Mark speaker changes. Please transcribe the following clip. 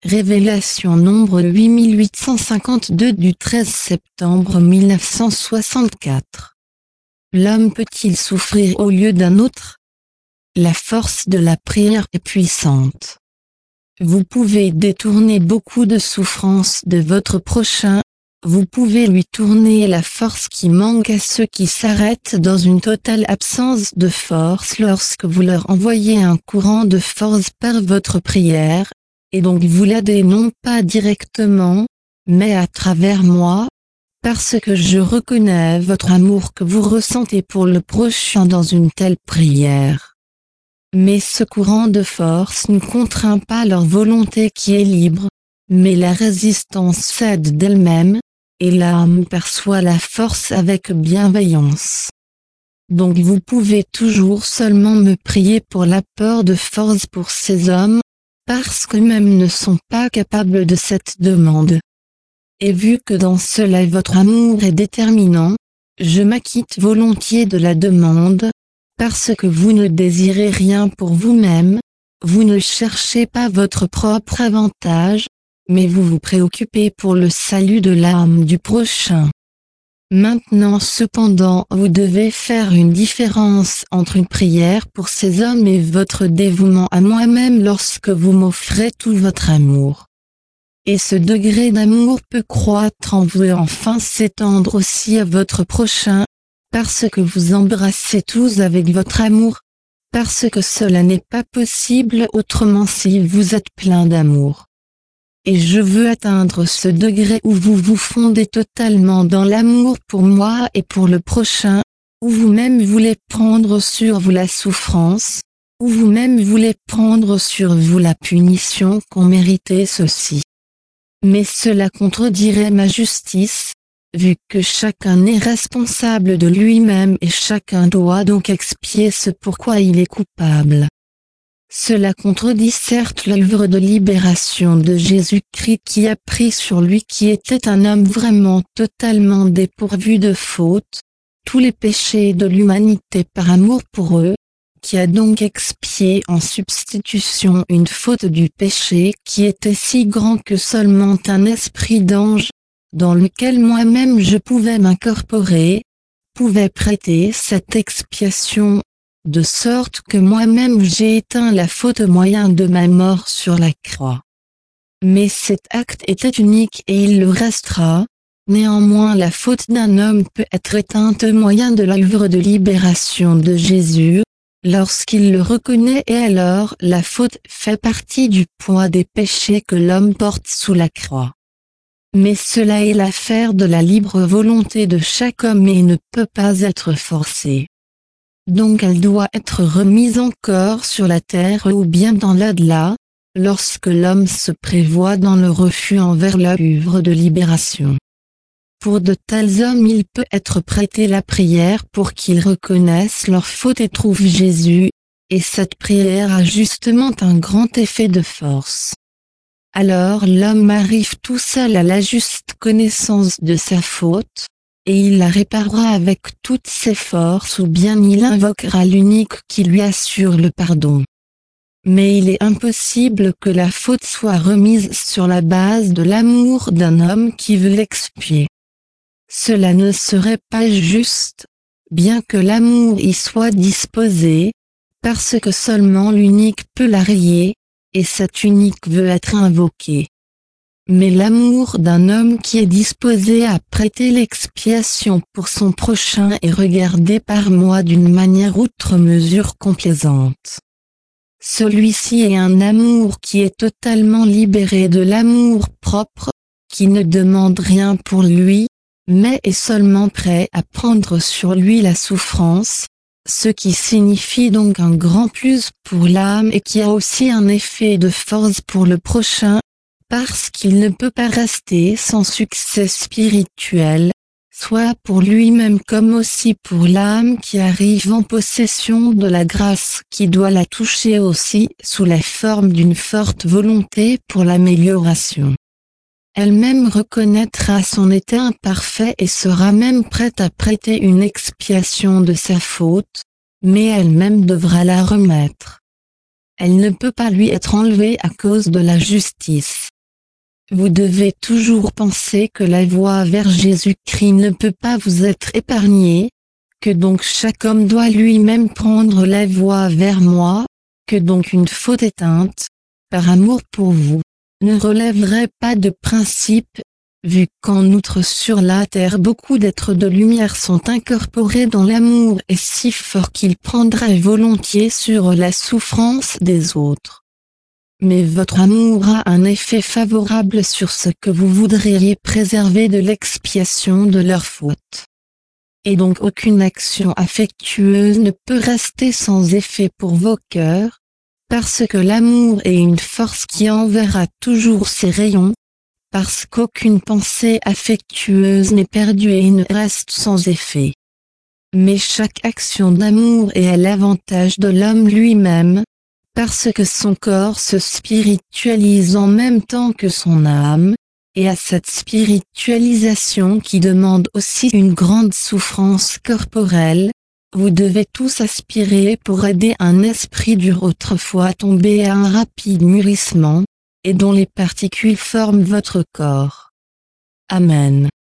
Speaker 1: Révélation nombre 8852 du 13 septembre 1964. L'homme peut-il souffrir au lieu d'un autre? La force de la prière est puissante. Vous pouvez détourner beaucoup de souffrances de votre prochain, vous pouvez lui tourner la force qui manque à ceux qui s'arrêtent dans une totale absence de force lorsque vous leur envoyez un courant de force par votre prière, et donc vous l'aidez non pas directement, mais à travers moi, parce que je reconnais votre amour que vous ressentez pour le prochain dans une telle prière. Mais ce courant de force ne contraint pas leur volonté qui est libre, mais la résistance cède d'elle-même, et l'âme perçoit la force avec bienveillance. Donc vous pouvez toujours seulement me prier pour l'apport de force pour ces hommes, parce qu'eux-mêmes ne sont pas capables de cette demande. Et vu que dans cela votre amour est déterminant, je m'acquitte volontiers de la demande, parce que vous ne désirez rien pour vous-même, vous ne cherchez pas votre propre avantage, mais vous vous préoccupez pour le salut de l'âme du prochain. Maintenant cependant vous devez faire une différence entre une prière pour ces hommes et votre dévouement à moi-même lorsque vous m'offrez tout votre amour. Et ce degré d'amour peut croître en vous et enfin s'étendre aussi à votre prochain, parce que vous embrassez tous avec votre amour, parce que cela n'est pas possible autrement si vous êtes plein d'amour. Et je veux atteindre ce degré où vous vous fondez totalement dans l'amour pour moi et pour le prochain, où vous-même voulez prendre sur vous la souffrance, où vous-même voulez prendre sur vous la punition qu'on méritait ceci. Mais cela contredirait ma justice, vu que chacun est responsable de lui-même et chacun doit donc expier ce pourquoi il est coupable. Cela contredit certes l'œuvre de libération de Jésus-Christ qui a pris sur lui qui était un homme vraiment totalement dépourvu de faute, tous les péchés de l'humanité par amour pour eux, qui a donc expié en substitution une faute du péché qui était si grand que seulement un esprit d'ange, dans lequel moi-même je pouvais m'incorporer, pouvait prêter cette expiation, de sorte que moi-même j'ai éteint la faute au moyen de ma mort sur la croix. Mais cet acte était unique et il le restera, néanmoins la faute d'un homme peut être éteinte au moyen de l'œuvre de libération de Jésus, lorsqu'il le reconnaît et alors la faute fait partie du poids des péchés que l'homme porte sous la croix. Mais cela est l'affaire de la libre volonté de chaque homme et ne peut pas être forcée. Donc elle doit être remise encore sur la terre ou bien dans l'au-delà, lorsque l'homme se prévoit dans le refus envers l'œuvre de libération. Pour de tels hommes il peut être prêté la prière pour qu'ils reconnaissent leur faute et trouvent Jésus, et cette prière a justement un grand effet de force. Alors l'homme arrive tout seul à la juste connaissance de sa faute, et il la réparera avec toutes ses forces ou bien il invoquera l'unique qui lui assure le pardon. Mais il est impossible que la faute soit remise sur la base de l'amour d'un homme qui veut l'expier. Cela ne serait pas juste, bien que l'amour y soit disposé, parce que seulement l'unique peut la rayer, et cet unique veut être invoqué. Mais l'amour d'un homme qui est disposé à prêter l'expiation pour son prochain est regardé par moi d'une manière outre mesure complaisante. Celui-ci est un amour qui est totalement libéré de l'amour propre, qui ne demande rien pour lui, mais est seulement prêt à prendre sur lui la souffrance, ce qui signifie donc un grand plus pour l'âme et qui a aussi un effet de force pour le prochain, parce qu'il ne peut pas rester sans succès spirituel, soit pour lui-même comme aussi pour l'âme qui arrive en possession de la grâce qui doit la toucher aussi sous la forme d'une forte volonté pour l'amélioration. Elle-même reconnaîtra son état imparfait et sera même prête à prêter une expiation de sa faute, mais elle-même devra la remettre. Elle ne peut pas lui être enlevée à cause de la justice. Vous devez toujours penser que la voie vers Jésus-Christ ne peut pas vous être épargnée, que donc chaque homme doit lui-même prendre la voie vers moi, que donc une faute éteinte, par amour pour vous, ne relèverait pas de principe, vu qu'en outre sur la terre beaucoup d'êtres de lumière sont incorporés dans l'amour est si fort qu'ils prendraient volontiers sur la souffrance des autres. Mais votre amour a un effet favorable sur ce que vous voudriez préserver de l'expiation de leurs fautes. Et donc aucune action affectueuse ne peut rester sans effet pour vos cœurs, parce que l'amour est une force qui enverra toujours ses rayons, parce qu'aucune pensée affectueuse n'est perdue et ne reste sans effet. Mais chaque action d'amour est à l'avantage de l'homme lui-même, parce que son corps se spiritualise en même temps que son âme, et à cette spiritualisation qui demande aussi une grande souffrance corporelle, vous devez tous aspirer pour aider un esprit dur autrefois tombé à un rapide mûrissement, et dont les particules forment votre corps. Amen.